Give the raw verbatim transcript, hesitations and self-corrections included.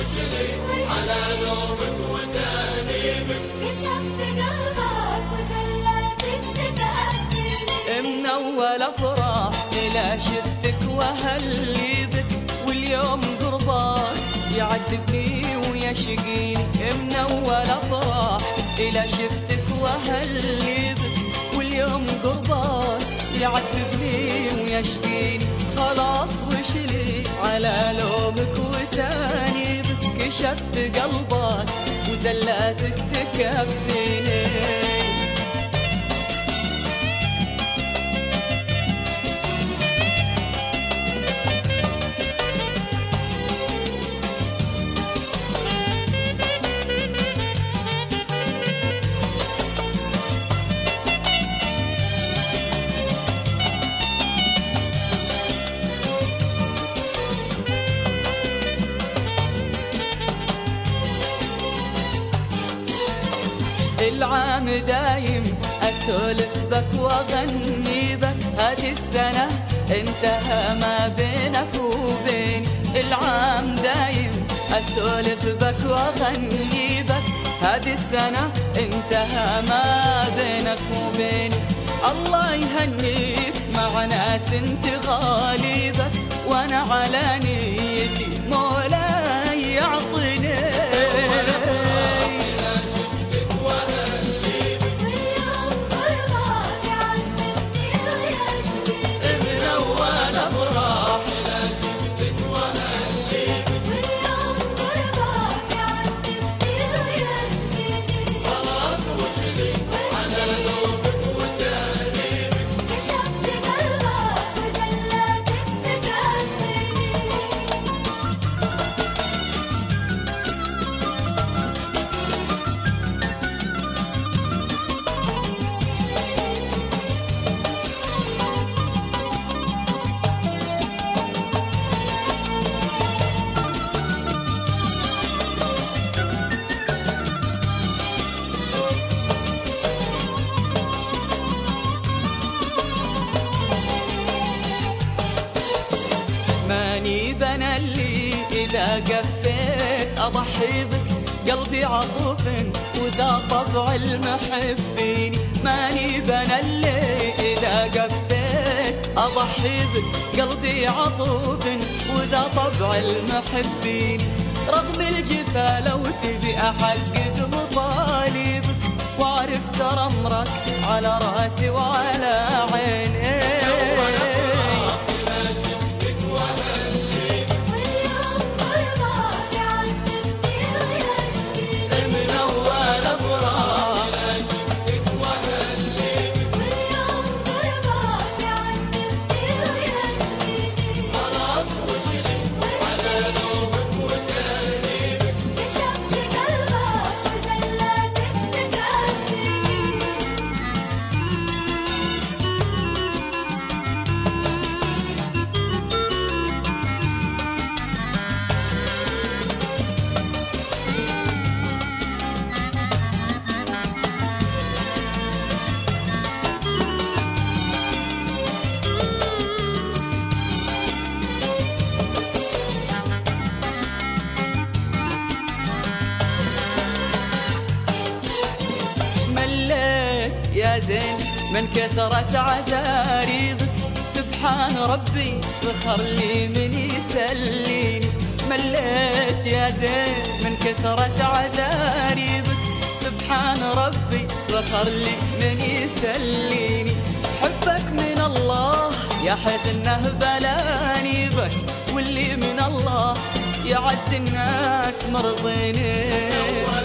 وشلي على لومك وتأنيبك، كشفت قلبك وزلاتك تتأثري. من أول أفراح إلى شفتك وأهلي بك، واليوم قرباك يعذبني ويشقيني. من أول أفراح إلى شفتك وأهلي بك، واليوم قرباك يعذبني ويشقيني. خلاص وشلي على لومك وتأنيبك، كشفت قلبك وزلاتك تكفيني. العام دايم أسولف بك وأغني بك، هذه السنة انتهى ما بينك وبيني. العام دايم أسولف بك وأغني بك، هذه السنة انتهى ما بينك وبيني. الله يهنيك مع ناس انت غالي بك، وأنا على نيتي مولاي يعطيني. ماني بنا اللي إذا قفيت أضحي بك، قلبي عطوف وذا طبع المحبين. ماني بنا اللي إذا قفيت أضحي بك، قلبي عطوف وذا طبع المحبين. رغم الجفا لو تبي أحقق مطالبك، وأعرف ترى أمرك على راسي وعلى عيني. يا زين من كثرة عذاريبك، سبحان ربي سخر لي من يسليني. مليت يا زين من كثرة عذاريبك، سبحان ربي سخر لي من يسليني. حبك من الله يا حيث انه بلاني بك، واللي من الله يا عز الناس مرضيني.